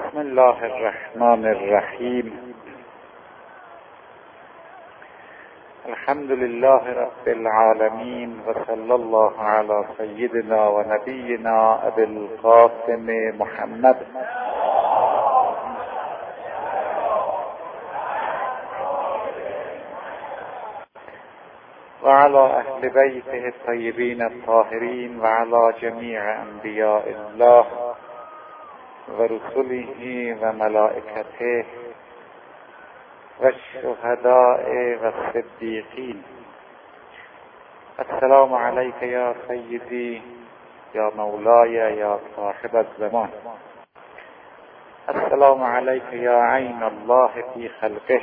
بسم الله الرحمن الرحیم. الحمد لله رب العالمین و صلی الله علی سیدنا و نبینا ابی القاسم محمد و علی اهل بیته الطیبین الطاهرین و علی جمیع انبیاء الله و رسله و ملائکته و الشهداء و الصدیقین. السلام علیک یا سیدی یا مولای یا صاحب الزمان. السلام علیک یا عین الله فی خلقه.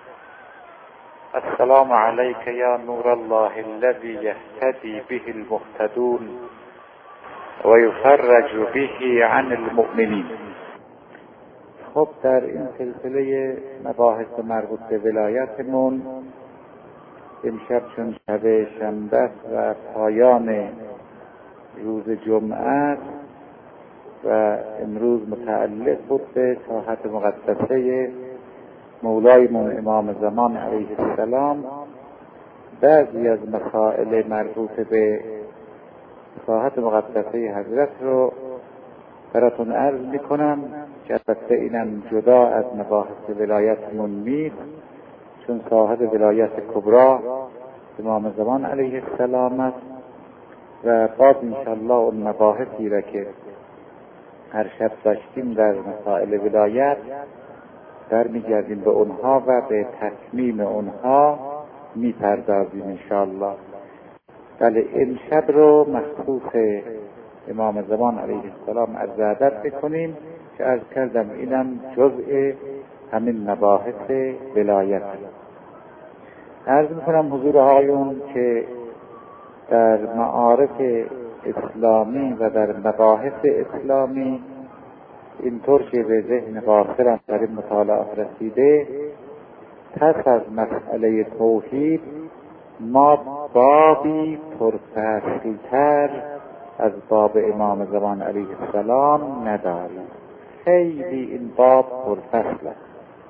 السلام علیک یا نور الله الذی یهتدی به المهتدون و یفرج به عن المؤمنین. خب در این سلسله مباحث مربوط به ولایتمون امشب چون شب شنبه و پایان روز جمعه و امروز متعلق بود به ساحت مقدسه مولایمون امام زمان علیه السلام، بعضی از مسائل مربوط به ساحت مقدسه حضرت رو براتون عرض میکنم که البته اینم جدا از مباحث ولایتمون نیست، چون ساحت ولایت کبرا امام زمان علیه السلام است و بعد انشاءالله اون مباحثی را که هر شب داشتیم در مسائل ولایت برمیگردیم به اونها و به تتمیم اونها میپردازیم انشاءالله. بله، امشب رو مخصوص امام زمان علیه السلام عرض ادب بکنیم که عرض کردم اینم جزء همین مباحث ولایت. عرض میکنم حضور آقایون که در معارف اسلامی و در مباحث اسلامی اینطور که به ذهن قاصرم در این مطالعات رسیده، پس از مسئله توحید ما بابی پرفصل‌تر از باب امام زمان علیه السلام نداریم. خیلی این باب پرفصل است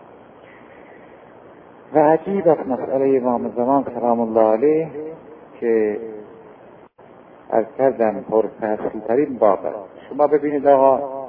و عجیب از مسئله امام زمان سلام الله علیه که از کردن پرفصل‌ترین باب است. شما ببینید آقا،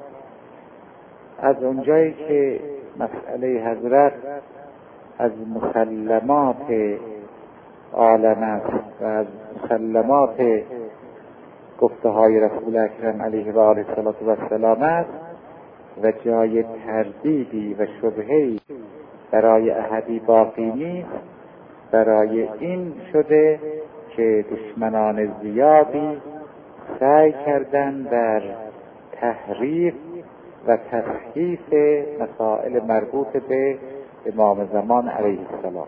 از اونجایی که مسئله حضرت از مسلمات عالم است و از مسلمات گفته های رسول اکرم علیه و آله السلام است و جای تردیدی و شبهه‌ای برای احدی باقی نیست، برای این شده که دشمنان زیادی سعی کردند در تحریف و تصحیف مسائل مربوط به امام زمان علیه السلام.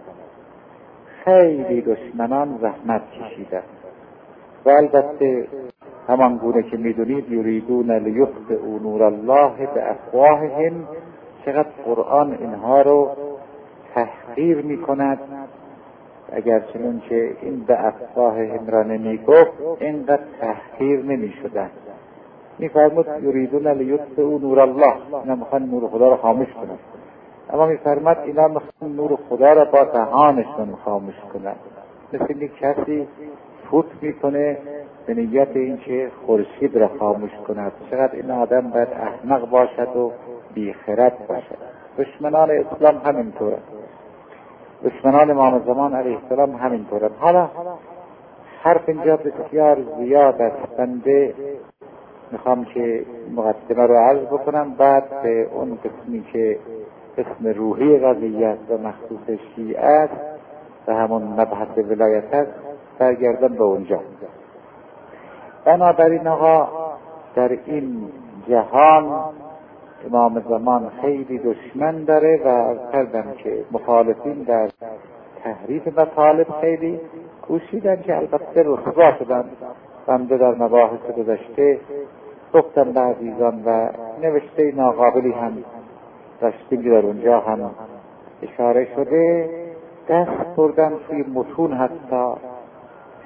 خیلی دشمنان زحمت کشیدند و البته همان گونه که میدونید یریدون لیطفئوا نور الله بافواههم، چقدر قرآن اینها رو تحقیر میکند، اگر چنون که این به افواههم را نمیگفت اینقدر تحقیر نمیشدند. میفرمود یریدون لیطفئوا نور الله، اینا میخوان نور خدا رو خاموش کنند، اما میفرماد اینا میخوان نور خدا را با دهانشون خاموش کنند. مثل یک کسی فوت میکنه به نیت اینکه خورشید را خاموش کند. چقدر این آدم باید احمق باشد و بیخرد باشد. دشمنان اسلام همینطوره، دشمنان امام زمان علیه السلام همینطوره. حالا حرف اینجا بسیار زیاد است، بنده میخوام که مقدمه رو عرض بکنم، بعد به اون قسمی که اسم روحی قضیه است و مخصوص شیعه است و همون مبحث ولایت است برگردم به اونجا. بنابراین آقا، در این جهان امام زمان خیلی دشمن داره و از کردم که مخالفین در تحریف مطالب خیلی کوشیدن که البته رسوا شدن. بنده در مباحث گذشته گفتم به عزیزان و نوشته ناقابلی هم داشتیم در اونجا هم اشاره شده، دست بردن توی متون حتی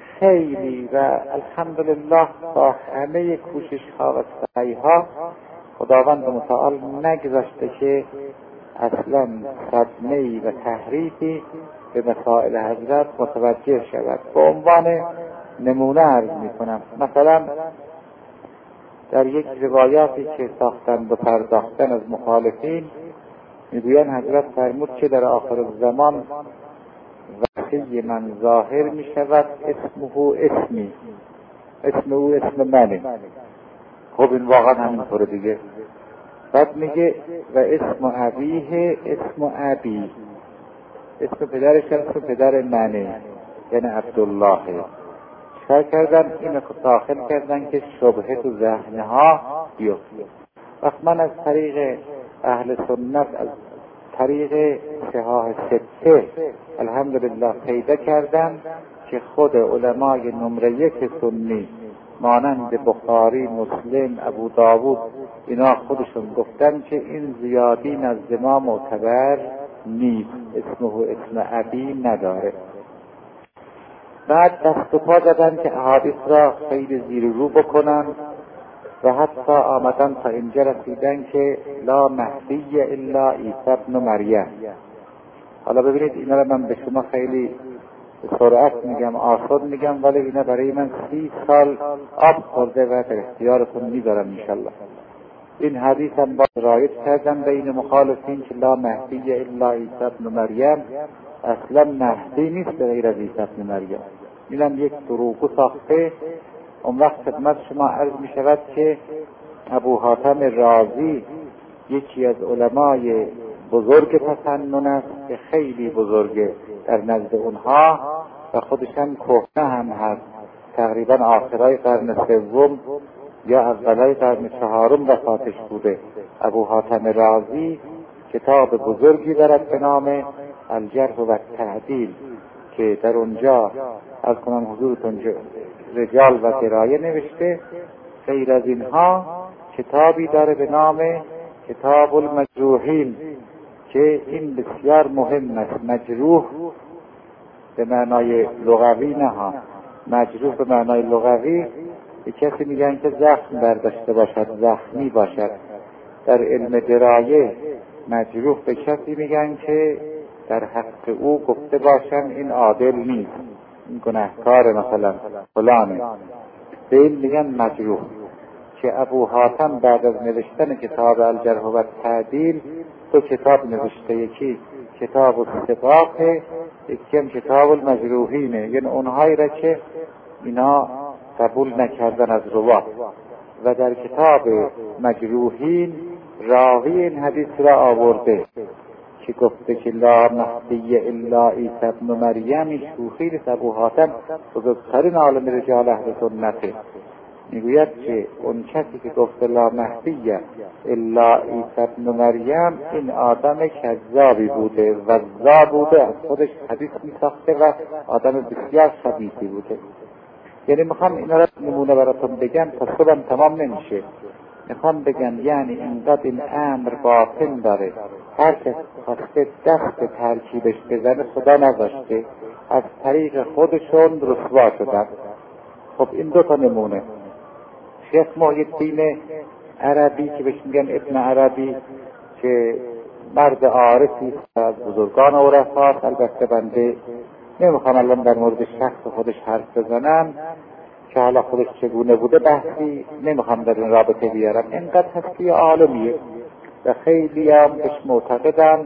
خیلی و الحمدلله با همه کوشش ها و سعی ها خداوند متعال نگذاشته که اصلا صدمه‌ای و تحریفی به مسائل حضرت متوجه شود. به عنوان نمونه عرض میکنم، مثلا در یک روایاتی که ساختند و پرداختن از مخالفین میگویند حضرت فرمود که در آخر زمان وحی من ظاهر می شود، اسمه اسمی، اسم او اسم منه. خب این واقعا همینطوره دیگه. بعد میگه و اسم ابیه اسم ابی، اسم پدرش اسم پدر منه، یعنی عبدالله. چکار کردن؟ اینو داخل کردن که شبهه تو ذهنها بیفته. وقت من از طریق اهل سنت، از طریق صحاح سته الحمدلله پیدا کردم که خود علمای نمره 1 سنی مانند بخاری، مسلم، ابو داوود اینا خودشون گفتن که این زیادی نزد ما معتبر نیست، اسمه اسم ابی نداره. بعد دست و پا زدن که احادیث را خیلی زیر رو بکنن و حتی آمدن تا اینجا رسیدن که لا مهدی الا عیسی ابن مریم. حالا ببینید اینا را من به شما خیلی به سرعت میگم، آسان میگم، ولی اینا برای من 30 سال آب خورده و در اختیارتون میذارم انشالله. این حدیث هم با رایج کردن بین مخالفین که لا مهدی الا عیسی ابن مریم، اصلا مهدی نیست غیر از عیسی ابن مریم. اینم یک دروغ ساخته. اون وقت خدمت شما عرض می شود که ابو حاتم رازی یکی از علمای بزرگ تسنن است که خیلی بزرگه در نزد اونها و خودشان کهنه هم هست، تقریبا آخرای قرن 3 یا اولای قرن 4 وفاتش بوده. ابو حاتم رازی کتاب بزرگی دارد به نام الجرح و التعدیل که در اونجا از کنم حضورتون رجال و درایه نوشته. غیر از اینها کتابی داره به نام کتاب المجروحین که این بسیار مهم است. مجروح به معنای لغوی نه ها، مجروح به معنای لغوی به کسی میگن که زخم برداشته باشد، زخمی باشد. در علم درایه مجروح به کسی میگن که در حق او گفته باشن این عادل نیست، این گناهکار مثلا فلانه، به این میگن مجروح. که ابو حاتم بعد از نوشتن کتاب الجرح و التعدیل 2 کتاب نوشته، یکی کتاب الثقات، یکی هم کتاب المجروحینه، یعنی اونهایی را که اینا قبول نکردن از روات. و در کتاب مجروحین راوی این حدیث را آورده که گفته که لا مهدی الا عیسی ابن مریم. شوخی نیست، ابو حاتم بزرگترین عالم رجال اهل سنته. میگوید که اون کسی که گفته لا مهدی الا عیسی ابن مریم این آدم کذابی بوده، وضاع بوده، از خودش حدیث میساخته و آدم بسیار خبیثی بوده. یعنی میخوام اینا را نمونه براتون بگم تا صبحم تمام نمیشه. میخوام بگم یعنی اینقدر این امر باطن داره، هر کس خواسته دست ترکیبش بزنه خدا نذاشته، از طریق خودشون رسوا شدن. خب این 2 نمونه. شیخ محی الدین عربی که بهش میگن ابن عربی که مرد عارفی از بزرگان عرفاست، البته بنده نمیخوام الان در مورد شخص خودش حرف بزنم که حالا خودش چگونه بوده، بحثی نمیخوام در این رابطه بیارم. اینقدر هست که عالمیه و خیلی هم بهش معتقدن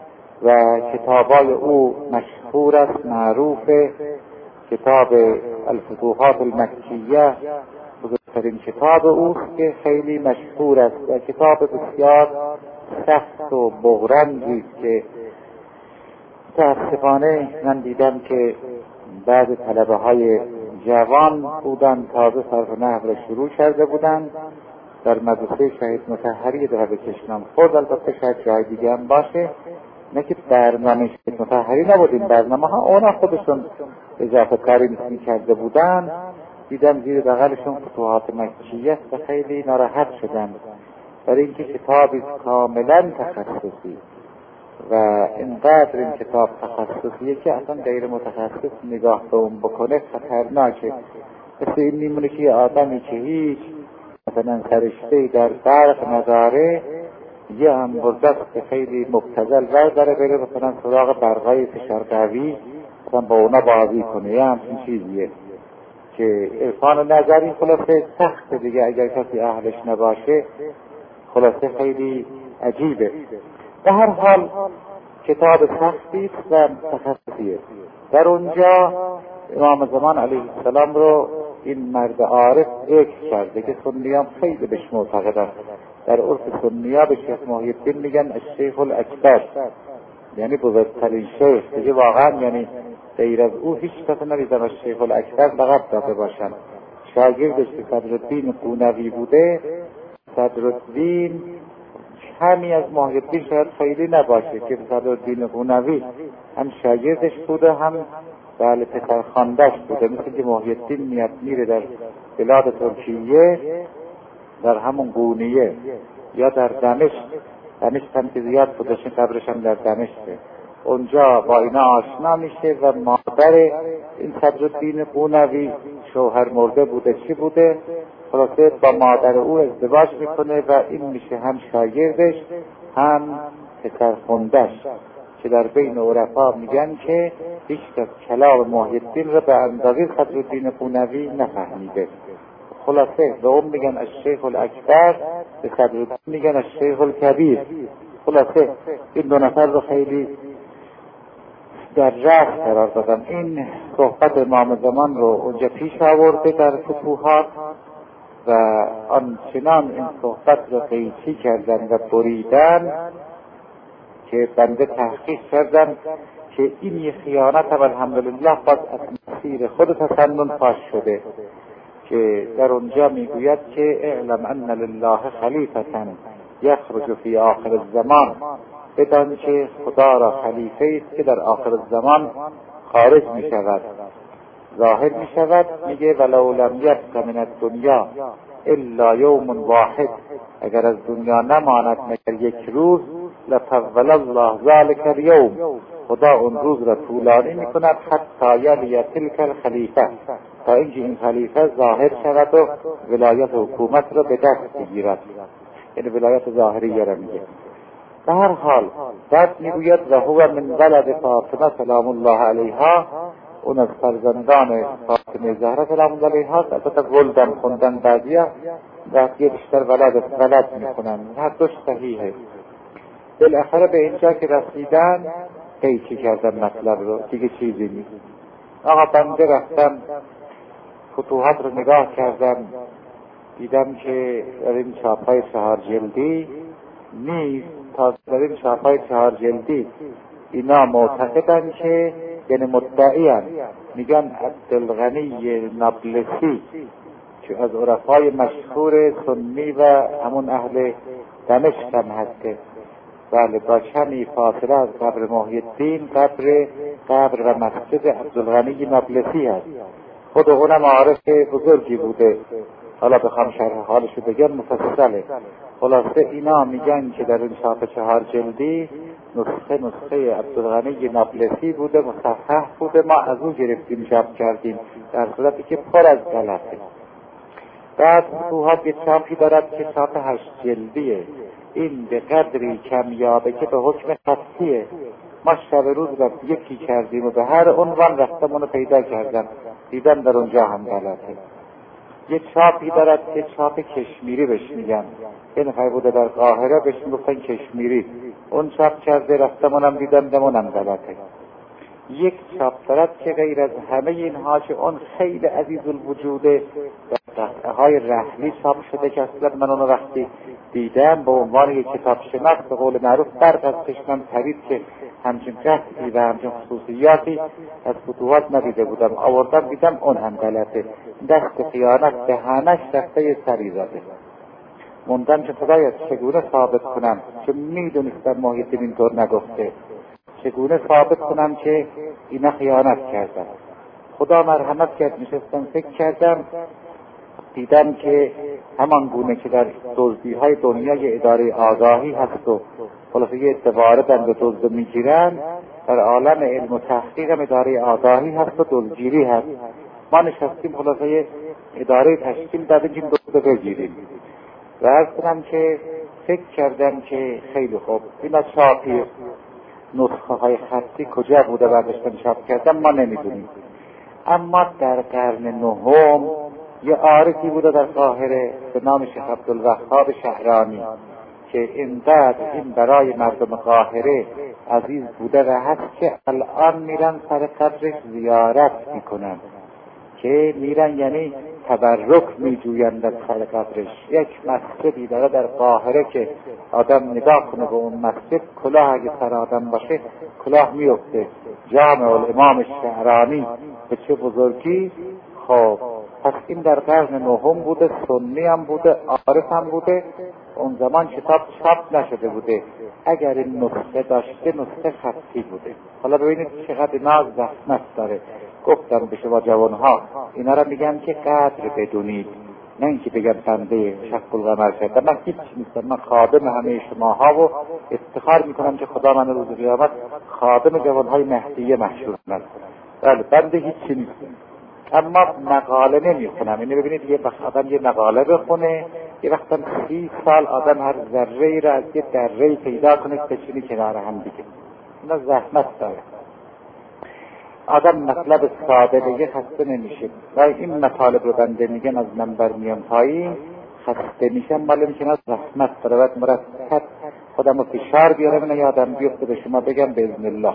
و کتابای او مشهور است، معروفه. کتاب الفتوحات المکیه بزرگترین کتاب اوست که خیلی مشهور است و کتاب بسیار سخت و بغرنگی که متاسفانه من دیدم که بعض طلبه های جوان بودن، تازه صرف نحو را شروع کرده بودن در مدرسه شهید مطهری در بکشنام خود. البته شاید جای دیگه هم باشه، نه که برنامه شهید مطهری نبودیم، برنامه ها اونا خودشون اضافه کاری کرده بودن. دیدم زیر بغلشون فتوحات مکیه و خیلی ناراحت شدن برای اینکه کتابی کاملا تخصصی و اینقدر این کتاب تخصصیه که اصلا غیر متخصص نگاه به اون بکنه خطرناکه. مثل این میمونه که آدمی که هیچ مثلا سرشته در برق نداره، یه انبردست خیلی مبتذل برداره بره مثلا سراغ برقای فشار قوی مثلا با اونا بازی کنه، یه همچین چیزیه که عرفان نظری خلاصه سخته دیگه، اگر کسی اهلش نباشه خلاصه خیلی عجیبه. به هر حال کتاب سختی و تخصصیه. در اونجا امام زمان علیه السلام رو این مرد عارف ذکر کرده که سنیان خیلی بهش معتقدن. در عرف سنیا به شیخ محی الدین میگن الشیخ الاکبر، یعنی بزرگترین شیخ دیگه، واقعا یعنی غیر از او هیچ کس ندیدم از شیخ الاکبر لقب داده باشن. شاگردش که صدرالدین قونوی بوده، صدرالدین کمی از محی الدین شاید خیلی نباشه که صدرالدین قونوی هم شاگردش بوده هم بله پسرخوانده‌اش بوده. مثل که محی الدین میره در بلاد ترکیه، در همون قونیه یا در دمشق هم که زیاد بودشن، قبرش هم در دمشقه، اونجا با اینا آشنا میشه و مادر این صدرالدین قونوی شوهر مرده بوده چی بوده، خلاصه با مادر او ازدواج میکنه و این میشه هم شاگردش هم پسرخونده‌اش، که در بین عرفا میگن که هیچ کس کلام محی الدین را به اندازه صدرالدین قونوی نفهمیده. خلاصه به اون میگن الشیخ الاکبر، به صدرالدین میگن الشیخ الکبیر. خلاصه این دو نفر رو خیلی در رأس قرار دادن. این صحبت امام زمان رو اونجا پیش آورده در فتوحات و آنچنان این صحبت رو قیچی کردن و بریدن که بنده تحقیق کردن که این یه خیانت هم الحمدلله باز از مسیر خود تسنن پاش شده، که در اونجا میگوید که اعلم ان لله خلیفة یخرج فی آخر الزمان، بدان که خدا را خلیفه است که در آخر الزمان خارج می شود، ظاهر می شود. میگه ولو لم یبق من الدنیا الا یوم واحد، اگر از دنیا نماند مگر یک روز، لطول الله ذلك اليوم، خدا اون روز را طولانی می کند حتی یلی تلک الخلیفه، تا اینکه این خلیفه ظاهر شود و ولایت حکومت را به دست بگیرد، یعنی ولایت ظاهریه را میگه. به هر حال بعد میگوید و هو من ولد فاطمه سلام الله علیها، اون از فرزندان فاطمه زهرا سلام الله علیها، البته ولدم خوندن بعضیا بعضی بیشتر ولد میکنن، هر دوش صحیحه. بالاخره به اینجا که رسیدن قیچی کردن مطلب رو، دیگه چیزی نیست. آقا بنده رفتم فتوحات رو نگاه کردم، دیدم که در این چاپای 4 جلدی نیست. تا در این چاپای 4 جلدی اینا معتقدن که یعنی مدعیان، میگن عبدالغنی نابلسی که از عرفای مشهور سنی و همون اهل دمشق هم هسته، بله با کمی فاصله از قبر محی الدین قبر و مسجد عبدالغنی نابلسی هست. خود اونم عارف بزرگی بوده، حالا بخوام شرح حالشو بگم مفصله. خلاصه اینا میگن که در این چاپ 4 جلدی نسخه عبدالغنی نابلسی بوده، مصحح بوده، ما از اون گرفتیم چاپ کردیم، در صورتی که پر از غلطه. بعد فتوحات یه چاپی دارد که چاپ 8 جلدیه، این به قدری کمیابه که به حکم خطیه. ما شب روز رفت یکی کردیم و به هر عنوان رفتم اونو پیدا کردم، دیدم در اونجا هم غلطه. یه چاپی دارد که چاپ کشمیری بهش میگن، این خیلی بوده در قاهره بهش میگفتن کشمیری، اون چاپ کرده رفتم اونم دیدم اونم غلطه. یک چاپ دارد که غیر از همه اینها که اون خیلی عزیز الوجوده، قطعه های رحلی چاپ شده که اصلا من اونو وقتی دیدم به عنوان یک کتاب شناخت به قول معروف برق از چشمم پرید که همچین قطعی و همچین خصوصیاتی از فتوحات ندیده بودم. آوردم دیدم اون هم غلطه، دست خیانت دهانش دسته سری زده. موندم که خدایا چگونه ثابت کنم، چون میدونستم محی الدین اینطور نگفته، چگونه ثابت کنم که اینا خیانت کردن. خدا مرحمت کرد، نشستم فکر کردم، دیدم که همان گونه که در دزدی‌های دنیای اداره آگاهی هست و خلاصه یه اتوارد به دزد میگیرن، در عالم علم و تحقیق اداره آگاهی هست و دزدگیری هست. ما نشستیم خلاصه اداره تشکیل داده که دو بگیریم و عرض کنم که فکر کردم که خیلی خوب اینا چاپی نسخه های خطی کجا بوده برداشتن چاپ کردم ما نمیدونیم، اما در قرن نهم یه عارفی بوده در قاهره به نام شیخ عبدالوهاب شهرانی که اینقدر این برای مردم قاهره عزیز بوده و هست که الان میرن سر قبرش زیارت میکنن، که میرن یعنی تبرک میجویند از سر قبرش. یک مسجدی داره در قاهره که آدم نگاه کنه به اون مسجد، کلاه اگه سر آدم باشه کلاه میفته. جامع الامام شهرانی به چه بزرگی. خب پس این در قرن نهم بوده، سنی هم بوده، عارف هم بوده. اون زمان کتاب چاپ نشده بوده، اگر این نسخه داشته نسخه خطی بوده. حالا ببینید چقدر ناز زحمت داره. گفتم به شما جوانها اینا را میگم که قدر بدونید، نه اینکه بگم بنده شق القمر شدم. من هیچ نیستم، من خادم همه شماها و افتخار میکنم که خدا من روز قیامت خادم جوانهای مهدیه محشور کنه. بله بنده هیچ نیستم، اما مقاله نمیخونم. اینو ببینید یه وقت آدم یه مقاله بخونه، یه وقتا 30 سال آدم هر ذره‌ای را از یه دره‌ای پیدا کنه بچینی کنار هم دیگه. اینا زحمت داره. آدم مطلب ساده دیگه خسته نمیشه و این مطالب رو بنده میگن از منبر میام پایین خسته میشم، ولی میکنه زحمت داره و مرتب خودم رو فشار بیارم نه یادم بیفته به شما بگم باذن الله.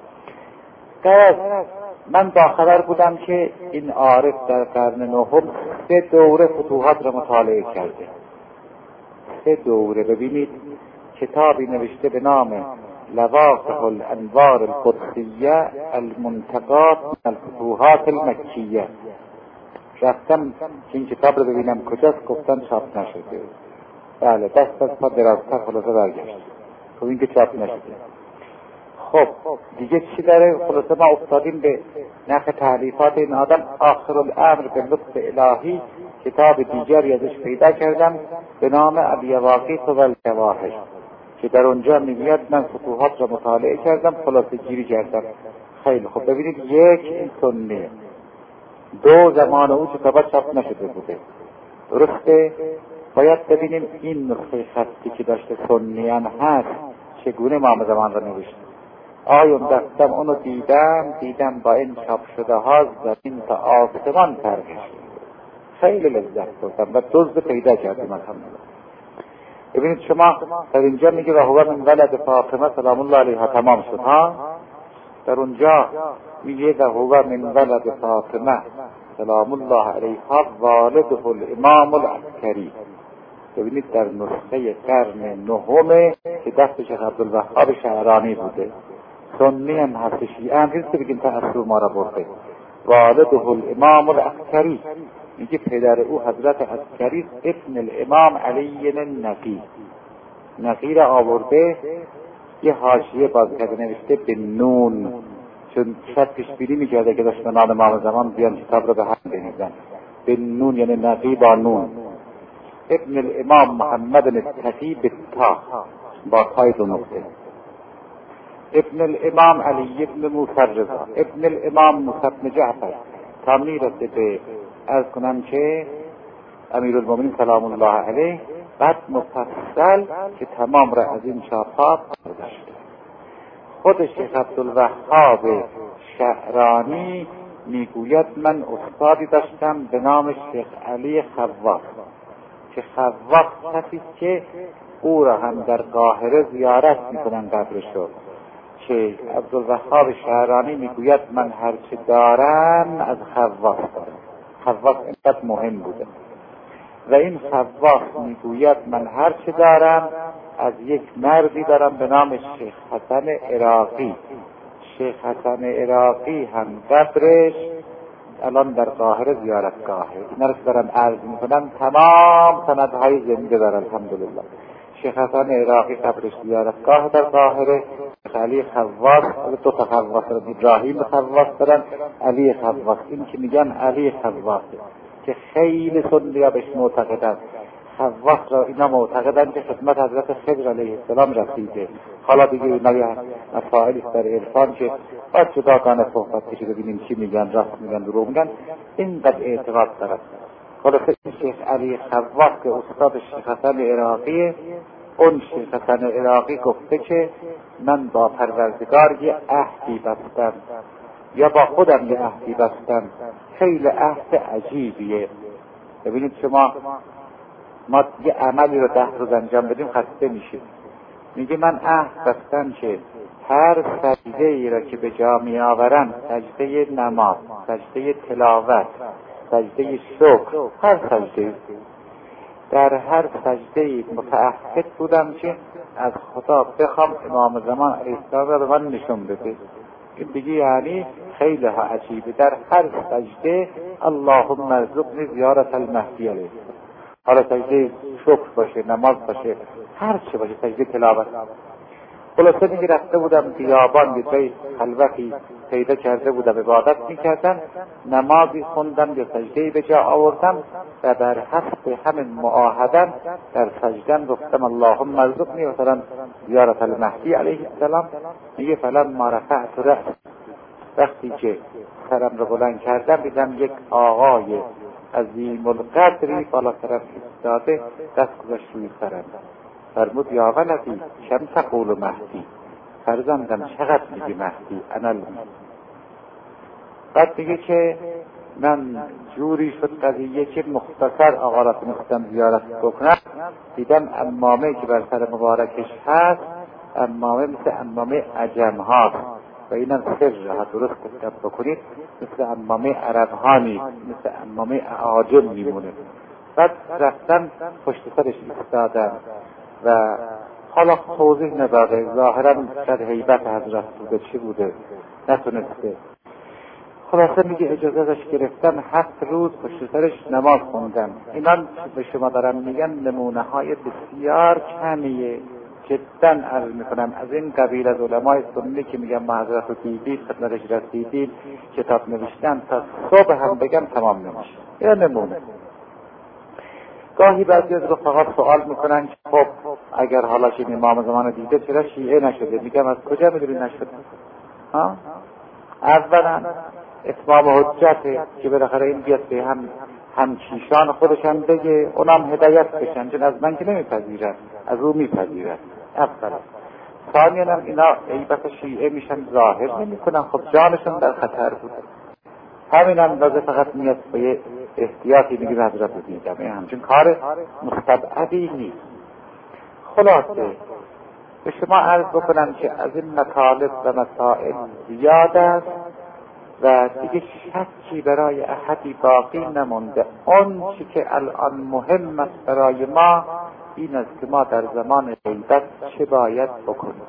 من باخبر بودم که این عارف در قرن نهم 3 دوره فتوحات را مطالعه کرده. 3 دوره. ببینید کتابی نوشته به نام لواقح الانوار القدسیه المنتقات من الفتوحات المکیه. رفتم که این کتاب رو ببینم کجاست، گفتن چاپ نشده. بله دست از پا درازتر خلاصه برگشت. خب این که چاپ نشده. خب دیگه چی داره؟ خلاصه ما افتادیم به نخ تعلیفات این آدم. آخر الامر به لطف الهی کتاب دیگری ازش پیدا کردم به نام الیواقیت و الجواهر که در اونجا میگوید من فتوحات را مطالعه کردم، خلاصه گیری کردم. خیلی خب ببینید، یک این سنیه، 2 زمان او کتابات چاپ نشده بوده. درسته؟ باید ببینیم این نسخه خطی که داشته سنی هم هست چگونه امام زمان را نوشته. آیا دستم اونو دیدم با این چاپ شده ها زمین تا آسمان فرق شد. خیلی لذت بردم و دزد پیدا کردیم الحمدلله. ببینید شما در اینجا میگه و هو من ولد فاطمه سلام الله علیها تمام شد ها. در اونجا میگه و هو من ولد فاطمه سلام الله علیها والده الامام العسکری. ببینید در نسخه قرن نهم که دست شیخ عبدالوهاب شهرانی بوده، سنی هم هست، شیعه هم هست که بگیم تأثیر ما را برده. والده الامام العسکری میگه پدر او حضرت عسکری ابن الامام علی النقی. نقی را آورده یه حاشیه باز کرده نوشته به نون، چون شاید پیشبینی میکرده که دشمنان امام زمان بیان کتاب را به هم بنویسن. به نون یعنی نقی با نون. ابن الامام محمد التقی بالتا با تای 2 نقطه. ابن الامام علی ابن موسی رضا ابن الامام موسی بن جعفر تا میرسه به عرض کنم که امیرالمومنین سلام الله علیه. بعد مفصل که تمام را از این چاپات داشته. خود شیخ عبدالوهاب شهرانی میگوید من استادی داشتم به نام شیخ علی خواص که خواص کسی که او را هم در قاهره زیارت میکنن قبرشو. که عبدالوهاب شهرانی میگوید من هرچه دارم از خواص دارم. خواص اینقدر مهم بوده و این خواص میگوید من هرچه دارم از یک مردی دارم به نام شیخ حسن عراقی. شیخ حسن عراقی هم قبرش الان در قاهره زیارتگاهه. اینا رو دارم عرض میکنم، تمام سندهای زنده دارم الحمدلله. شیخ حسن عراقی قبرش زیارتگاه در قاهره. شیخ علی خواص 2 تا خواص دارن، ابراهیم خواص دارن، علی خواص. این که میگن علی خواص که خیلی سنی‌ها بهش معتقدن. خواص را اینا معتقدن که خدمت حضرت خضر علیه السلام رسیده. حالا دیگه اینا مسائلی در عرفان که باید جداگانه صحبت بشه ببینیم چی میگن، راست میگن دروغ میگن. اینقدر اعتقاد دارن. خلاصه این شیخ علی خواص که استاد شیخ حسن عراقی، اون شیخ حسن عراقی گفته که من با پروردگار یه عهدی بستم یا با خودم یه عهدی بستم، خیلی عهد عجیبیه. ببینید شما ما یه عملی رو 10 روز انجام بدیم خسته میشیم. میگه من عهد بستم که هر سجده ای را که به جا می آورم، سجده نماز، سجده تلاوت، سجده شکر، هر سجده، در هر سجده متعهد بودم که از خدا بخوام امام زمان علیه السلام را به من نشون بده. این دیگه یعنی خیلی ها عجیبه. در هر سجده اللهم ارزقنی زیارت المهدی علیه السلام، حالا سجده شکر باشه، نماز باشه، هر چه باشه، سجده تلاوت. خلاصه میگه رفته بودم بیابان، یه جای خلوتی پیدا کرده بودم، عبادت میکردم، نمازی خوندم یا سجدهی به جا آوردم و در حسب همین معاهدم در سجدم گفتم اللهم ارزقنی مثلا زیارت المهدی علیه السلام. میگه فلما رفعت رأس، وقتی که سرم رو بلند کردم دیدم یک آقای عظیم القدری بالا طرف ایستاده، دست گذاشت روی سرم. فرمود یا ولدی کم تقول مهدی، فرزندم چقدر میگی مهدی؟ انا المهدی. بعد میگه که من جوری شد قضیه که مختصر آقا را میخواستم زیارت بکنم، دیدم عمامه که بر سر مبارکش هست عمامه مثل عمامه عجم هاست و اینم سر را درست دقت بکنید، مثل عمامه عرب ها نیست، مثل عمامه اعاجم میمونه. بعد رفتم پشت سرش ایستادم و حالا توضیح نداده، ظاهرا شاید هیبت حضرت بوده، چی بوده نتونسته. خلاصه میگه اجازه ازش گرفتم، 7 روز پشت سرش نماز خوندم. اینا به شما دارم میگم نمونه های بسیار کمیه، جدا عرض میکنم. از این قبیل از علمای سنی که میگم ما حضرت رو دیدید، خدمتش رسیدید، کتاب نوشتن، تا صبح هم بگم تمام نمیشه. یا نمونه. گاهی بعضی از رفقا سوال میکنن که خب اگر حالا که امام زمان دیده چرا شیعه نشده؟ میگم از کجا میدونی نشده؟ اولا اتمام حجته که بالاخره این بیاد به همکیشان خودش هم بگه، اونم هدایت بشن، چون از من که نمیپذیرن، از او میپذیرن. اولا. ثانیا هم اینا عیبت شیعه میشن ظاهر نمیکنن، خب جانشون در خطر بود. همین اندازه فقط میاد به یه احتیاطی میگه حضرت رو دیدم، این همچون کار مستبعدی نیست. خلاصه به شما عرض بکنم که از این مطالب و مسائل زیاد است و دیگه شکی برای احدی باقی نمونده. اون چی که الان مهم است برای ما این است که ما در زمان غیبت چه باید بکنیم.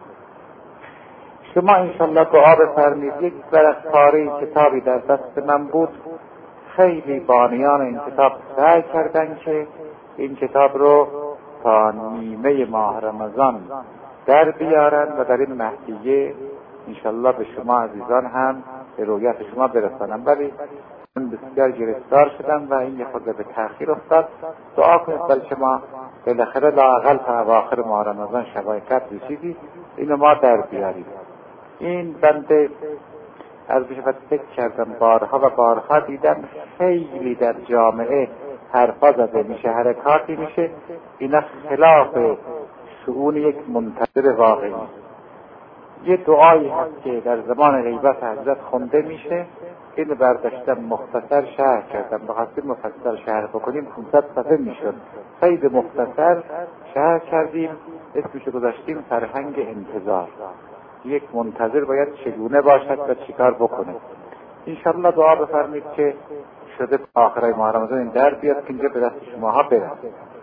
شما انشالله دعا بفرمید. یک ورق‌پاره کتابی در دست من بود، خیلی بانیان این کتاب سعی کردن که این کتاب رو تا نیمه ماه رمضان در بیارن و در این مهدیه انشالله به شما عزیزان هم به رویت شما برسانم، ولی من بسیار گرفتار شدم و این یه خود به تأخیر افتاد. دعا کنید برای شما بالاخره لااقل تا اواخر ماه رمضان شبای قدر رسیدی اینو ما در بیاریم. این بنده از بشفت فکر کردم بارها و بارها دیدم خیلی در جامعه حرفا زده میشه، حرکاتی میشه، اینا خلاف شؤون یک منتظر واقعی. یه دعایی هست که در زمان غیبت حضرت خونده میشه، اینو برداشتم مختصر شرح کردم. بخواستیم مفصل شرح بکنیم 500 صفحه میشد، خیلی مختصر شرح کردیم، اسمشو گذاشتیم فرهنگ انتظار. یک منتظر باید چگونه باشد و چیکار بکنه. انشالله دعا بفرمید که شده آخرای ماه رمضان این در بیاد که اینجا به دست شماها برم.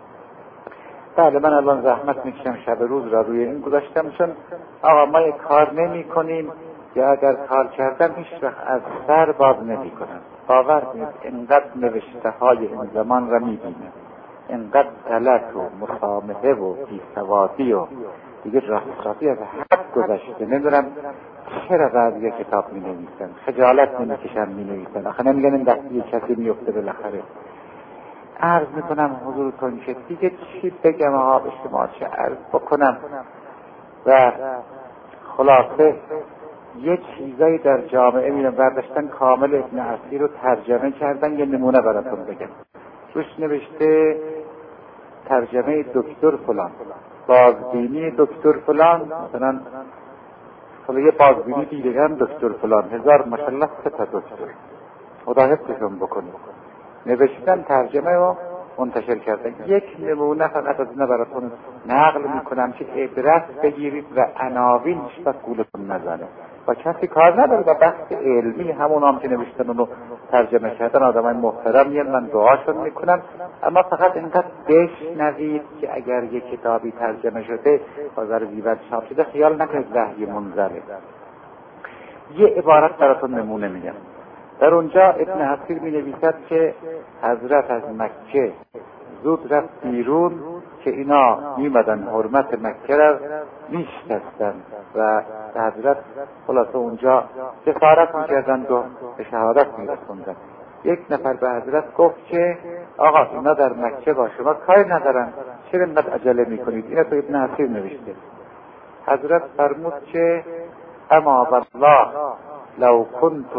بله من الان زحمت میکشم شب روز را روی این گذاشتم، چون آقا ما یک کار نمی کنیم یا اگر کار کردم هیچ وقت از سر باز نمی کنم. باور کنید اینقدر نوشته های این زمان را میبینم، اینقدر غلط و مسامحه و بیسوادی و دیگه راستی از حد گذشته. نمیدونم چرا بعضی کتاب می نویسن، خجالت نمی کشن می نویسن. آخه نمیگن این دستی کسی میفته بالاخره. عرض میکنم حضورتون که دیگه چی بگم آقا به شما، چه عرض بکنم. و خلاصه یه چیزایی در جامعه میرم برداشتن کامل ابن عصیر رو ترجمه کردن. یه نمونه براتون بگم. روش نوشته ترجمه دکتر فلان، بازبینی دکتر فلان، مثلا یه بازبینی دیگه دکتر فلان، 1000 ماشاءالله 3 تا دکتر، خدا حفظشون بکنه. نوشتن ترجمه رو منتشر کردن. یک نمونه فقط از اینا براتون نقل میکنم که عبرت بگیرید و عناوین هیچ وقت گولتون نزنه. با کسی کار نداره، با بحث علمی همون هم که نوشتن اونو ترجمه کردن آدمای محترم میان، من دعاشون میکنم، اما فقط اینقدر بشنوید که اگر یک کتابی ترجمه شده بازار دیوان چاپ شده خیال نکنید وحی منزله. یه عبارت براتون نمونه میگم. در اونجا ابن حصیر می نویسد که حضرت از مکه زود رفت بیرون که اینا میمدن حرمت مکه را میشکستن و حضرت خلاصه اونجا جسارت میکردن و به شهادت میرسوندن. یک نفر به حضرت گفت که آقا اینا در مکه با شما کاری ندارن، چرا اینقدر عجله میکنید؟ اینا تو ابن حصیر نوشته. حضرت فرمود که اما والله لو كنت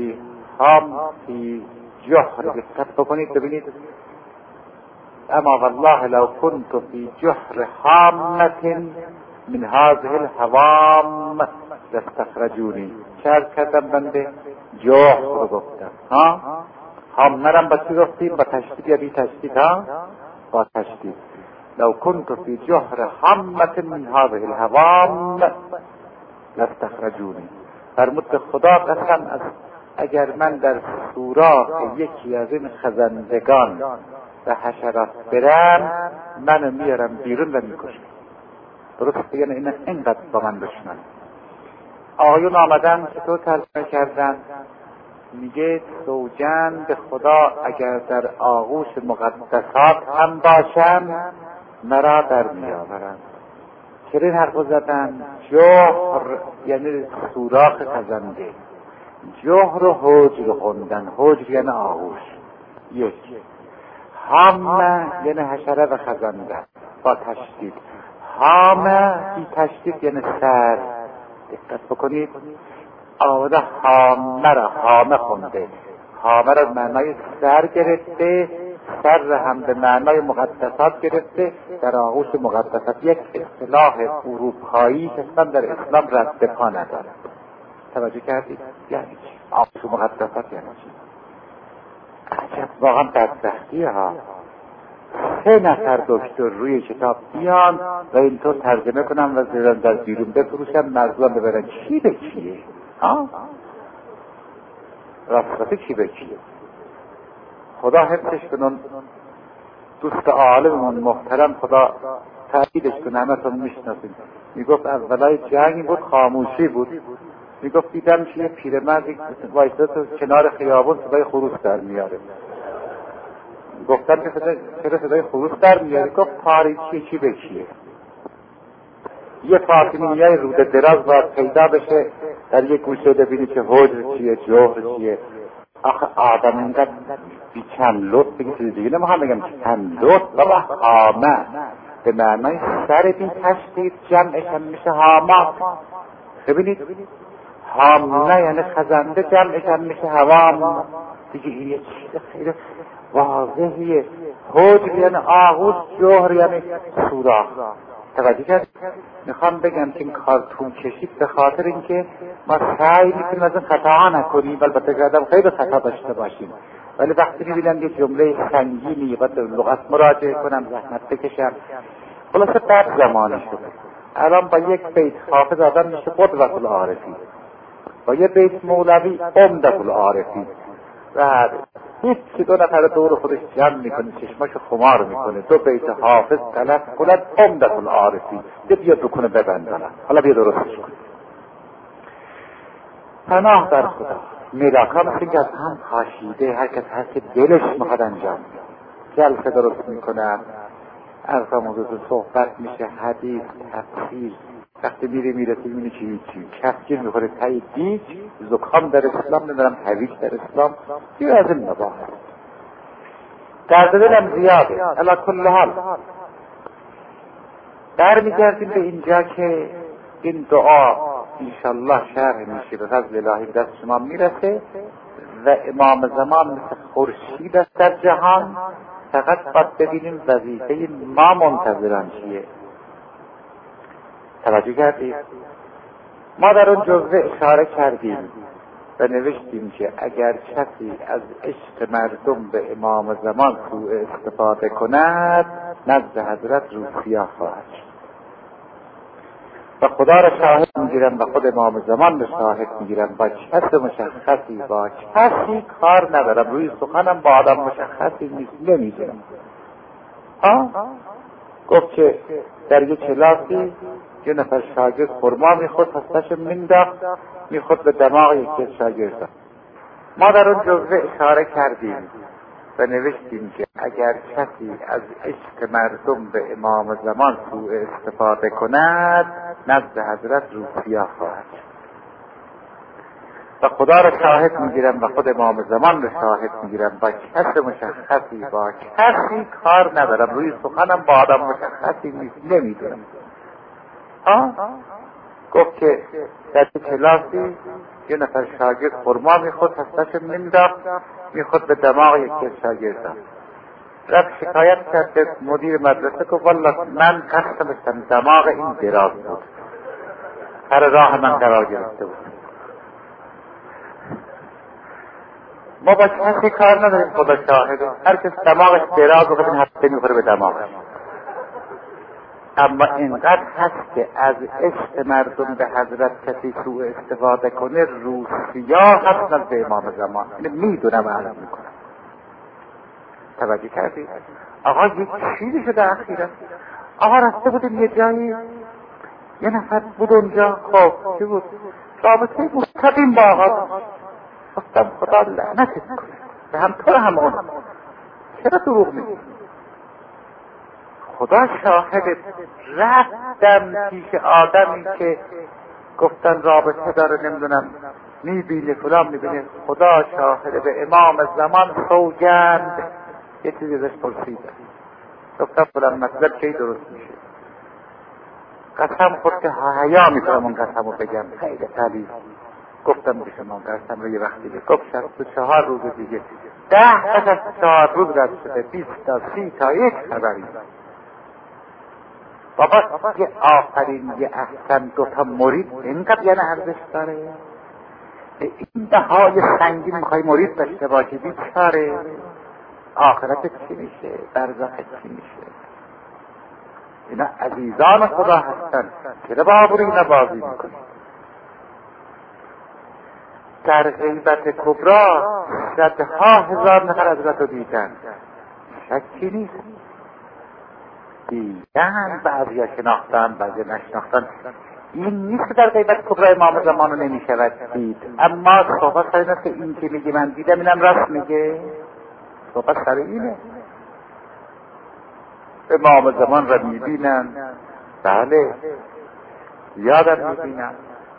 فی جحر، دقت بکنید ببینید، اما والله لو كنت فی جحر حامة من هذه الحوام لاستخرجونی. چه کردم بنده؟ جحر رو گفتم. حامه رم با چی گفتیم؟ با تشدید یا بی تشدید؟ با تشدید. لو كنت فی جحر حامة من هذه الحوام لاستخرجونی. فرمود به خدا قسم اگر من در سوراخ یکی از این خزندگان و حشرات برم، منو میارم بیرون و میکشم. درست یعنی اینا اینقدر با من دشمن. آقایون آمدن که تو ترجمه کردن، میگه سوجن به خدا اگر در آغوش مقدسات هم باشم مرا در میآورن. چرا این حرف زدن؟ جحر یعنی سوراخ خزنده، جحر و حجر خوندن. حجر یعنی آغوش. یک. حامه یعنی حشره و خزنده با تشدید. حامه بی تشدید یعنی سر. دقت بکنید، آوازه حامه را حامه خونده. حامه را معنای سر گرفته، سر هم به معنای مقدسات گرفته، در آغوش مقدسات. یک اصطلاح اروپایی که اصلا در اسلام رد پا ندارد. توجه کردید؟ یعنی چی؟ آغوش مقدسات یعنی چی؟ عجب واقعا بدبختی ها. 3 نفر دکتر روی کتاب بیان و اینطور ترجمه کنم و زیران در بیرون بفروشن، مظلوم ببرن. چی به چیه؟ راستی چی به چیه؟ خدا حفظش کنن. دوست عالممون محترم خدا تأییدش کنه، همه تون میشناسیم. میگفت اولای جنگ بود، خاموشی بود. میگفت دیدم که یه پیرمردی وایساده تو کنار خیابون صدای خروس در میاره. گفتم که چرا صدای خروس در میاره؟ گفت تاریکی چی به چیه؟ یه فاطمیه رود دراز باید پیدا بشه در یک گوشه ببینی که حجر چیه، جوهر چیه. آخه آدم اینقدر بی چند لطف بگی چیز دیگه نمیخوام بگم چند لطف. بابا حامه به معنای سر بی تشدید جمعش هم میشه حامات. ببینید حامه یعنی خزنده، جمعش هم میشه حوام. دیگه یه چیز خیلی واضحیه. حجر یعنی آغوش، جوهر یعنی سوراخ. توجه کرد؟ میخوام بگم که این کارتون کشید به خاطر اینکه ما سعی میکنیم از این خطاها نکنیم. البته که آدم خیلی خطا داشته باشیم، ولی وقتی میبینم یه جمله سنگینی باید به لغت مراجعه کنم، زحمت بکشم. خلاصه بعد زمانی شده. الان با یک بیت حافظ آدم میشه قدوة العارفین، با یک بیت مولوی عمدة العارفین. و هیچ 2 نفر دور خودش جمع میکنه، چشماشو خمار میکنه. 2 بیت حافظ تلف کند عمدة العارفین، بیا بکنه ببندن. حالا بیا درستش کن. پناه در خدا. ملاکا مثل اینکه از هم خاشیده، هر کس هر که دلش میخواد انجام میده. جلسه درست میکنن، ارزا موضوع صحبت میشه، حدیث، تفسیر. وقتی میرسی میبینی چی کفگیر میخوره تایی دیج، زکام در اسلام ندارم، هویج در اسلام. یه از این نباه درد دلم زیاده. علا کل حال برمیگردیم به اینجا که این دعا انشالله شرح میشه، به فضل الهی دست شما میرسه و امام زمان مثل خورشید است در جهان فقط باید ببینیم وظیفه ما منتظران چیه. توجه کردید؟ ما در اون جزوه اشاره کردیم و نوشتیم که اگر کسی از عشق مردم به امام زمان سوء استفاده کند نزد حضرت روسیاه خواهد و خدا را شاهد میگیرن و خود امام زمان را شاهد میگیرن. با کس مشخصی با کسی کار ندارم، روی سخنم با آدم مشخصی نیست، نمیدونم. گفت که در یک کلاسی یه نفر شاگرد خرما میخورد، هستش مینداخت میخورد به دماغ یکی از شاگردان. ما در اون جزوه اشاره کردیم و نوشتیم که اگر کسی از عشق مردم به امام زمان سوء استفاده کند نزد حضرت روسیاه خواهد و خدا را شاهد میگیرن و خود امام زمان را شاهد میگیرن. با کس مشخصی با کسی کار ندارم، روی سخنم با آدم مشخصی نیست، نمیدونم. گفت که در کلاسی یه نفر شاگرد خرما میخورد، هستش مینداخت میخورد به دماغ یکی از شاگردان. رفت شکایت کرد به مدیر مدرسه که والله من قصد داشتم دماغ این دراز بود، هر راه من قرار گرفته بود. ما با کسی کار نداریم، خدا شاهده. هر کس دماغش دراز بود این هسته میخوره به دماغش. اما اینقدر هست که از عشق مردم به حضرت کسی سوء استفاده کنه روسیا هست نزد امام زمان. میدونم و علم میکنم. توجه کردید؟ آقا یک چیزی شده اخیرا. آقا رفته بودیم یه جایی، یه نفر بود اونجا، خب چی بود؟ رابطه مستقیم با آقا. گفتم خدا لعنتت کنه به هم تو هم اون، چرا دروغ میگی؟ خدا شاهد. رفتم پیش آدمی که گفتن رابطه داره، نمیدونم میبینه فلان میبینه، خدا شاهد به امام زمان سوگند. یه چیزی ازش پرسیدم، گفتم فلان مطلب کی درست میشه؟ قسم خود که حیا میکنم اون قسم رو بگم، خیلی قلیل. گفتم به شما قسم رو یه وقتی دیگه. گفت 64 روز دیگه 10 از 4 روز رد شده، 20 تا 30 تا یک خبری. بابا یه آخرین یه احسن 2 تا مرید اینقدر یعنی ارزش داره؟ این دههای سنگین میخوای مرید داشته باشی، بیچاره آخرت چی میشه؟ برزخ چی میشه؟ اینا عزیزان خدا هستن، چرا با آبروی اینا بازی میکنی؟ در غیبت کبرا 100,000 نفر حضرت رو دیدن، شکی نیست. دیدن، بعضی شناختن، بعضی نشناختن. این نیست که در غیبت کبرا امام زمان رو نمیشود دید. اما صحبت سر اینه که این که میگه من دیدم اینم راست میگه. صحبت سر اینه. امام زمان را میبینن، بله یادم میبینن.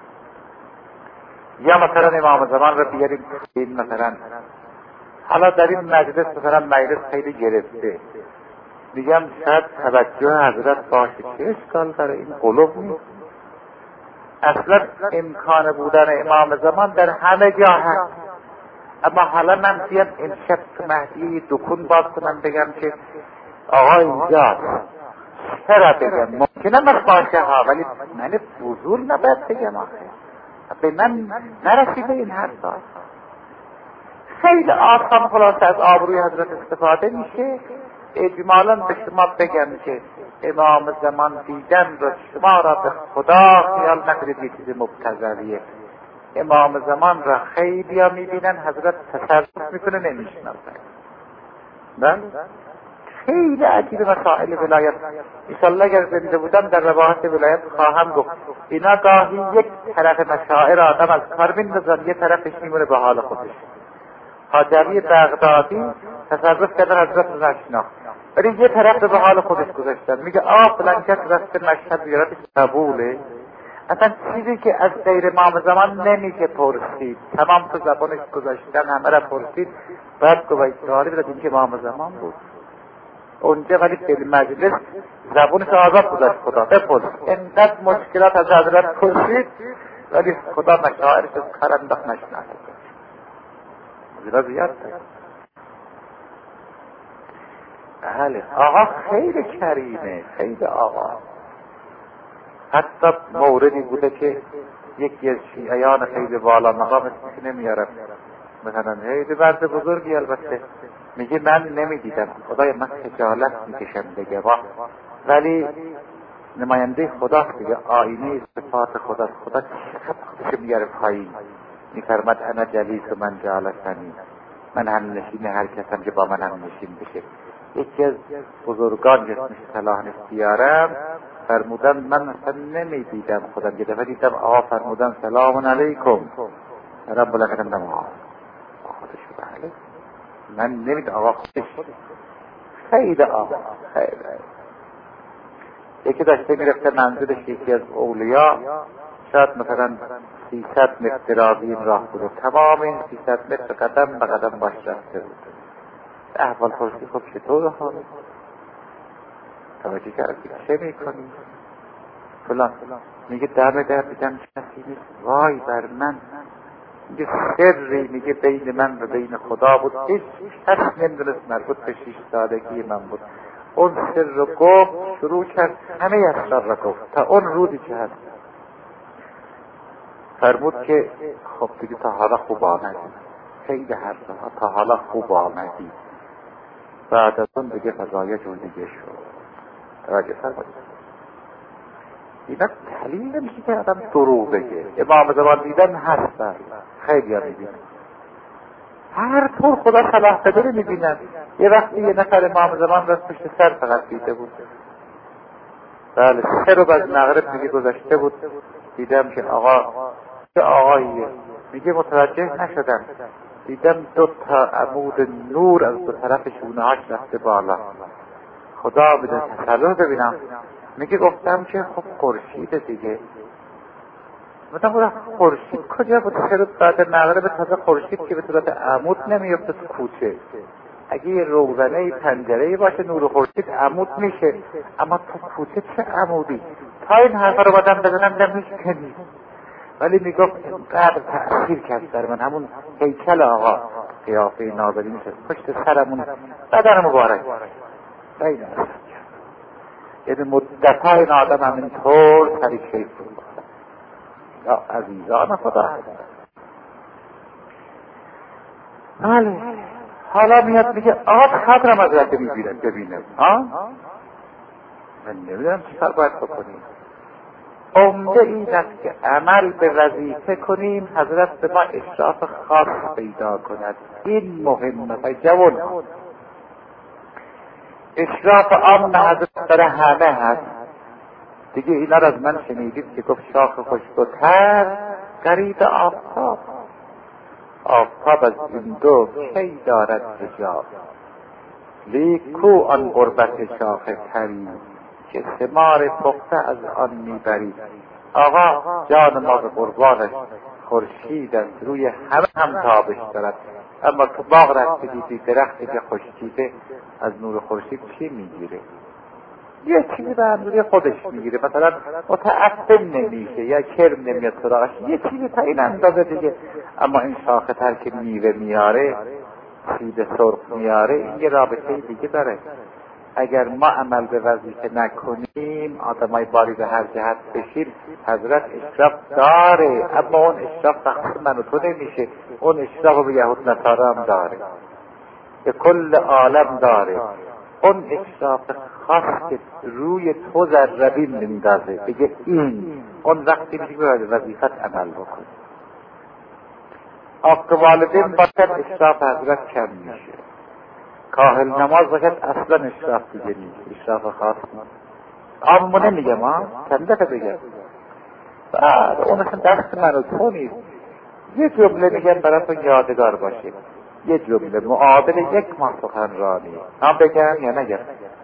یا مثلا امام زمان را بیاریم این مثلا حالا در این مجلس مثلا مجلس خیلی گرفته، میگم شاید توجه حضرت باشه، چه اشکال داره؟ این قلوب نیست. اصلا امکان بودن امام زمان در همه جا هست. اما حالا من بیام امشب تو مهدیه دکون باز کنم بگم که آقا اینجاست، چرا بگم؟ ممکنه من باشه ها، ولی من فضول نباید بگم. آخه به من نرسیده این حرفا. خیلی آسان خلاصه از آبروی حضرت استفاده میشه. اجمالا به شما بگم که امام زمان دیدن رو شما را به خدا خیال نکنید یه چیز مبتذلیه. امام زمان را خیلی ها میبینن، حضرت تصرف میکنه نمیشناسن. بله خیلی عجیب مسائل ولایت. انشالله اگر زنده بودم در روایت ولایت خواهم گفت. اینا گاهی یک طرف مشاعر آدم از کار میندازن، یه طرفش میمونه به حال خودش. حاجوی بغدادی تصرف کردن حضرت رو نشناخت، ولی یه طرف به حال خودش گذاشتن. میگه فلان کس رفته مشهد زیارتش قبوله. اصلا چیزی که از غیر امام زمان نمیشه پرسید، تمام تو زبانش گذاشتن، همه را پرسید. بعد گوید سوالی بیداد این که امام زمان بود اونجا، ولی به مجلس زبانش آزاد گذاشت. خدا بپرس اینقدر مشکلات از حضرت پرسید، ولی خدا مشاعرش از کار انداخت نشناخت. زیرا زیاد بله آقا خیلی کریمه، خیلی آقا. حتی موردی بوده که یکی از شیعیان خیلی بالا مقام اسمش نمیارم، مثلا خیلی مرد بزرگی البته، میگه من نمیدیدم، خدای من خجالت میکشم بگه ولی نماینده خدا دیگه، آینه صفات خدا چقدر میاره پایین، میفرمد انا جلیس و من جالسنی، من هم نشین هر کسم که با من هم نشین بشه. یکی از بزرگان که اسمش صلاح نفتیارم فرمودن من مثلا نمیدیدم خودم، یه دفعه دیدم آقا فرمودن سلام علیکم، رب بلکتم دم آقا خودش بله من نمیدم آقا خودش خیلی آقا خیلی. یکی داشته میرفته منزلش یکی از اولیاء، شاید مثلا 300 متر درازی این راه بود و تمام این 300 متر قدم به قدم باش رفته بود. احوال پرسی خب چطور حال توجه کردی چه میکنی فلان، میگه در دیدم کسی نیست، وای بر من، میگه سری میگه بین من و بین خدا بود، هیچ کس نمیدونست، مربوط به 6 سالگی من بود. اون سر رو گفت، شروع کرد همه اسرار رو گفت تا اون روزی که هست. فرمود که خب دیگه تا حالا خوب آمدی، خیلی حرفها تا حالا خوب آمدی، بعد از اون دیگه فضایه جور دیگه شد. توجه فرمایید. اینا دلیل نمیشه که آدم دروغ بگه. امام زمان دیدن هستن، خیلی ها میبینن، هر طور خدا صلاح بده میبینن. یه وقتی یه نفر امام زمان راست پشت سر فقط دیده بود، بله 3 روز از مغرب میگه گذشته بود، دیدم که آقا چه آقاییه، میگه متوجه نشدم، دیدم 2 تا عمود نور از 2 طرف شونه‌هاش رفته بالا، خدا بده تسلح ببینم. میگه گفتم که خب خورشید دیگه، مثلا خورشید کجا بود؟ 3 روز بعد مغرب تازه خورشید که به صورت عمود نمیفته تو کوچه، اگه یه روزنه پنجره‌ای باشه نور خورشید عمود میشه، اما تو کوچه چه عمودی؟ تا این حرفا رو بدم بزنم نمیشکنی. ولی میگفت اینقدر تأثیر کرد در من، همون هیکل آقا قیافه ناظری میشه پشت سرمون بدن مبارک خیلی نسل کرد. یعنی مدت‌ها این آدم همینطور طریق شیف بود. یا عزیزان خدا. بله حالا میاد میگه آقا خبرم از رد ببینم من نمیدونم چی کار باید بکنیم. عمده این است که عمل به وظیفه کنیم، حضرت به ما اشراف خاص پیدا کند. این مهمه جوان. اشراف عام حضرت برای همه هست دیگه. اینا را از من شنیدید که گفت شاخ خشک‌تر قریب آفتاب، آفتاب از این دو کی دارد رجا، لیک کو آن قربت شاخ تری، که ثمار پخته از آن میبری. آقا جان ما به قربانش خورشید است، روی همه هم تابش دارد، اما تو باغ رفته دیدی درختی که خشکیده، از نور خورشید چی میگیره؟ یه چیزی به اندازه خودش میگیره، مثلا متعفن نمیشه یا کرم نمیاد سراغش، یه چیزی تا این اندازه دیگه. اما این شاخه تر که میوه میاره، سیب سرخ میاره، این یه رابطه دیگه داره. اگر ما عمل به وظیفه نکنیم، آدمای باری به هر جهت بشیم، حضرت اشراف داره، اما اون اشراف تقصیر من و تو نمیشه، اون اشراف به یهود نصارا هم داره، به کل عالم داره. اون اشراف خاص که روی تو ذره‌بین میندازه، بگه این، اون وقتی میشه به وظیفت عمل بکن. آقا والدین باشد اشراف حضرت کم میشه، کاهل نماز باشد اصلا اشراف دیگه نیست، اشراف خاص نیست. اما نمیگم چند دفعه بگم، بعد اون اصلا دست من و تو نیست. یه جمله میگم براتون یادگار باشه، یه جمله معادل 1 ماه سخنرانی. هم بگم یا نگم؟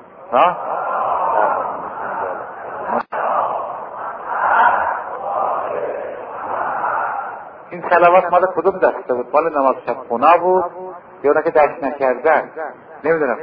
این صلوات مال کدوم دسته بود؟ مال نماز شب خونا بود یا اونه که دست نکردن؟ نمیدونم.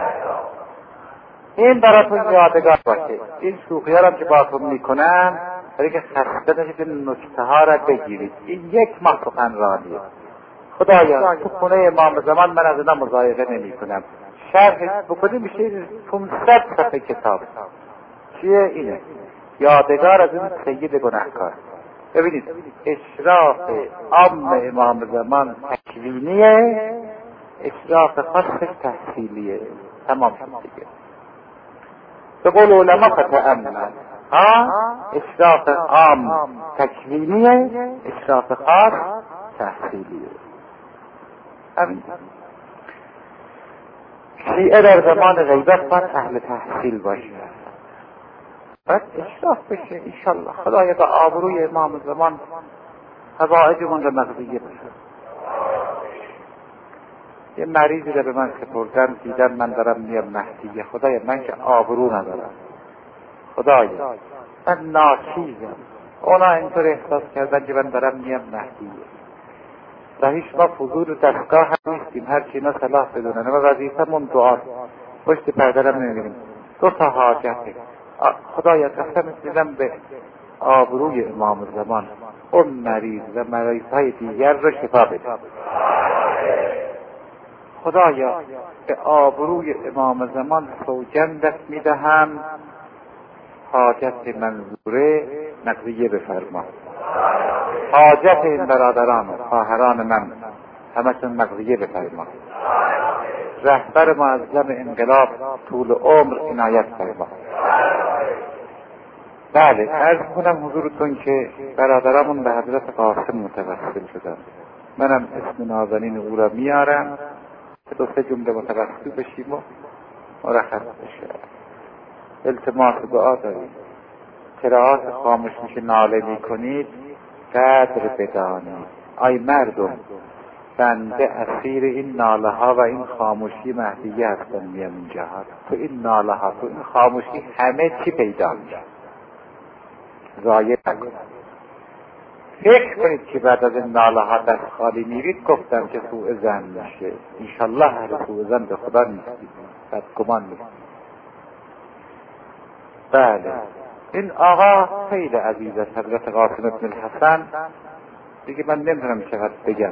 این براتون یادگار باشه. این شوخی ها هم که باهاتون میکنم برای که خسته نشید نکته ها را بگیرید. این یک ماه سخنرانیه. خدایا تو خونه امام زمان من از اینا مضایقه نمی کنم. شرح بکنیم میشه 500 صفحه کتاب. چیه اینه؟ یادگار از این سید گناهکار. ببینید اشراف عام امام زمان تکوینیه، اشراف خاصش تحصیلیه. تمام شد دیگه. به قول علما فتأمل اشراف عام تکوینیه، اشراف خاص تحصیلیه. همین شیعه در زمان غیبت باید اهل تحصیل باشه، باید اشراف بشه. انشالله خدایا به آبروی امام زمان حوائجمون را مقضیه بشه. یه مریضی را به من سپردن، دیدن من دارم میام مهدیه. خدایا من که آبرو ندارم، خدایا من ناچیزم. اونا اینطور احساس کردن که من دارم میام مهدیه. و هیچ ما فضول و دستگاه هم نیستیم، هر چی اینا صلاح بدونن. و وظیفمون دعاست، پشت پردرم نمیبینیم. 2 تا حاجته. خدایا قسم میدم به آبروی امام زمان اون مریض و مریضهای دیگر رو شفا بده. خدایا به آبروی امام زمان سوگندت میدهم حاجت منظوره نقضیه بفرما. حاجت این برادران و خواهران من همشون مقضیه بفرما. رهبر معظم انقلاب طول عمر عنایت فرما. بله عرض کنم حضورتون که برادرامون به حضرت قاسم متوسل شدن. منم اسم نازنین او را میارم که 2-3 جمله متوسل بشیم و مرخص بشه. التماس دعا داریم. قرائات خاموش میشه ناله میکنید قدر بدانید. آی مردم، بنده اسیر این ناله ها و این خاموشی مهدیه هستم. میام اینجا تو این ناله ها، تو این خاموشی همه چی پیدا میشه. ضایع نکنید. فکر کنید که بعد از این ناله ها دست خالی میرید. گفتم که سوء ظن میشه. انشالله اهل سوء ظن به خدا نیستید، بدگمان نیستید. بله این آقا خیلی عزیز است، حضرت قاسم بن الحسن. دیگه من نمیدونم چقدر بگم.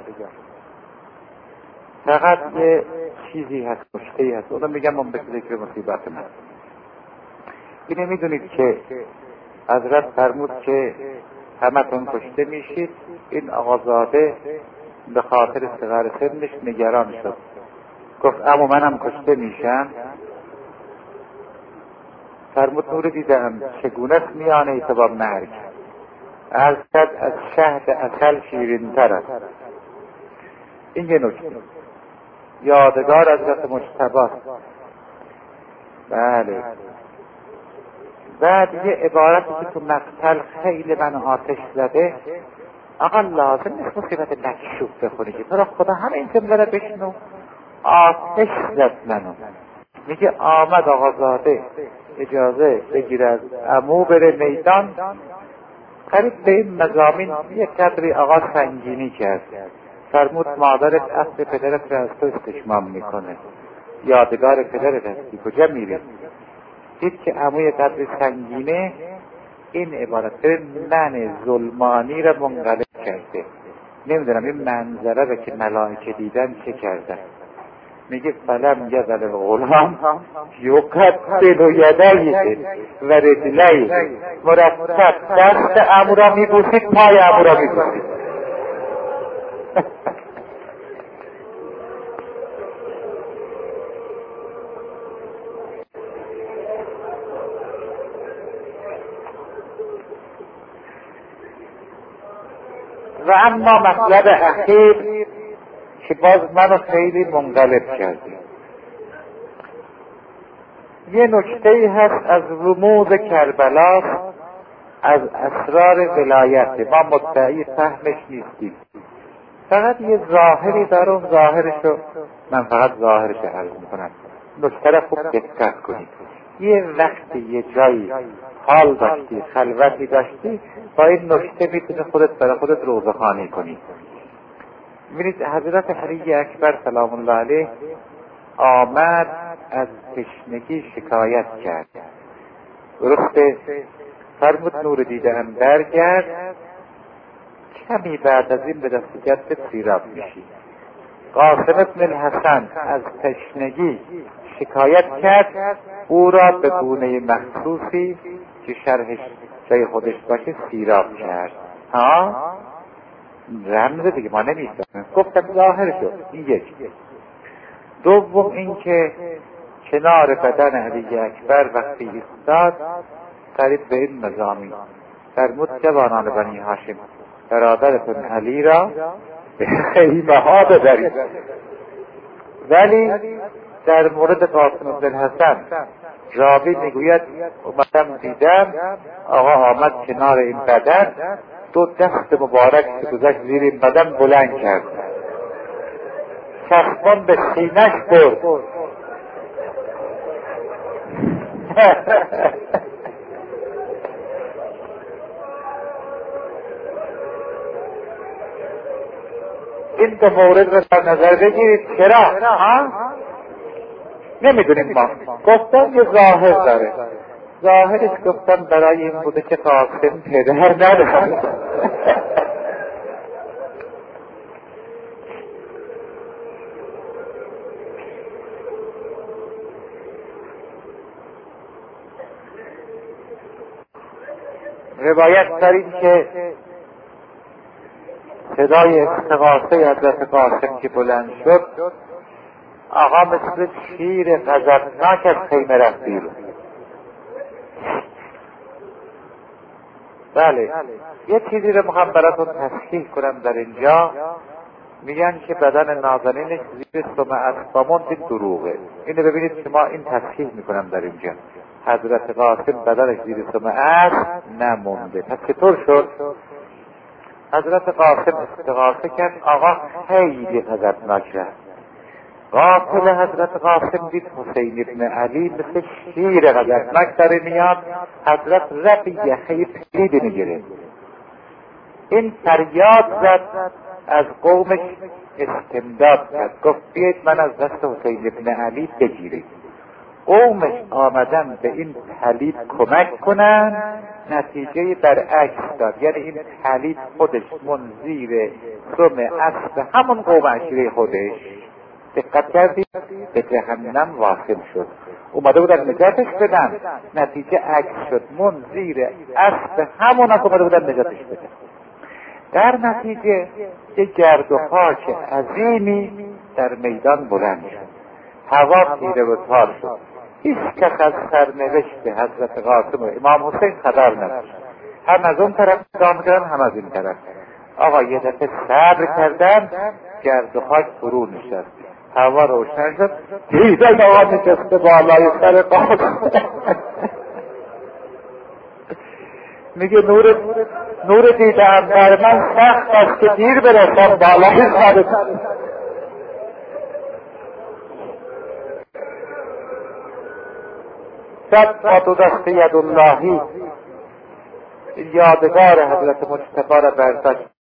فقط یه چیزی هست، مشکلی هست، اونو میگم من به ذکر مصیبت من. اینه میدونید که حضرت فرمود که همتون کشته میشید. این آقازاده به خاطر صغر سنش نگران شد، گفت اما منم کشته میشم. فرمود نور دیدم چگونه میانه ای تو با مرگ. عرض کرد از شهد عسل شیرین تر است. این یه نکته یادگار حضرت مجتبی. بله بعد یه عبارتی که تو مقتل خیلی من آتش زده. آقا لازم نیست مصیبت مکشوف بخونی که برای خدا همه این جمله را بشنو. آتش زد منو. میگه آمد آقازاده اجازه بگیر از عمو بره میدان. قریب به این مضامین یک قدری آقا سنگینی کرد. فرمود مادرت اصل پدرت را از تو استشمام میکنه. یادگار پدرت هستی، کجا میری؟ دید که عموی قدر سنگینه. این عبارت من ظلمانی را منقلب کرده. نمیدونم این منظره را که ملائکه دیدن چه کردن. میگه فلم یزل الغلام یقتل یدیه و رجلیه. مرتب دست عمو را میبوسید، پای عمو را میبوسید. و اما مطلب اخیر که باز منو خیلی منقلب کرده. یه نکته هست از رموز کربلا، از اسرار ولایت. ما مدعی فهمش نیستیم، فقط یه ظاهری دارم. ظاهرشو من فقط ظاهرشو عرض میکنم. نکته را خوب دقت کنید. یه وقتی یه جایی حال داشتی، خلوتی داشتی، با این نکته میتونه خودت برای خودت روزخوانی کنی. ببینید حضرت علی اکبر سلام الله علیه آمد از تشنگی شکایت کرد. درسته فرمود نور دیده‌ام برگرد، کمی بعد از این به دست جدت سیراب میشی. قاسم ابن الحسن از تشنگی شکایت کرد، او را به گونه مخصوصی که شرحش جای خودش باشه سیراب کرد. رمز دیگه ما نمی‌فهمیم. گفتم ظاهر شد. این یک. دوم این که کنار بدن علی اکبر وقتی ایستاد قریب به این مضامین فرمود جوانان بنی هاشم برادرتون علی را به خیمه ها ببرید. ولی در مورد قاسم بن الحسن راوی میگوید اومدم دیدم آقا آمد کنار این بدن، دو دست مبارک که گذاشت زیر این بدن بلند کرد، چشمان به سینه‌اش برد. این دو مورد رو در نظر بگیرید. چرا؟ نمیدونیم ما. گفتن یه ظاهر داره. ظاهرش گفتن برای این بوده که قاسم پدر نداره. روایت داریم که صدای استغاثه حضرت قاسم که بلند شد، آقا مثل شیر غضبناک از خیمه رفت بیرون. بله، یه چیزی رو میخوام براتون تصحیح کنم در اینجا. میگن که بدن نازنینش زیر سم اسبامون این دروغه. اینو ببینید که ما این تصحیح میکنم در اینجا. حضرت قاسم بدنش زیر سم اسب نمونده. پس چطور شد؟ حضرت قاسم استغاثه کرد، آقا خیلی غضبناک رفت. قاتل حضرت قاسم دید حسین ابن علی مثل شیر غضبناک داره میاد، حضرت رفت یخه پرید میگیره. این فریاد زد، از قومش استمداد کرد، گفت بیاید من از دست حسین ابن علی بگیرید. قومش آمدن به این پلید کمک کنن، نتیجه برعکس داد. یعنی این پلید خودش منزیر سم اسب همون قوم عشیره خودش، دقت کردید، به جهنم واصل شد. اومده بودن نجاتش بدن، نتیجه عکس شد، منزیر اسب همون هم اومده بودن نجاتش بدن. در نتیجه یک گرد و خاک عظیمی در میدان بلند شد، هوا تیره و تار شد. هیچ کس از سرنوشت حضرت قاسم و امام حسین خبر نداشت. هم از اون طرف نگاه کردن، هم از این طرف. آقا یه دفعه صبر کردن، گرد و خاک فرو نشست، هوا روشن شد، دیدن آقا نشسته بالای سر قاسم. میگه نور دیدم بر من سخت است که دیر برسم بالای سر. صد با دو دست یداللهی یادگار حضرت مجتبی را برداشت.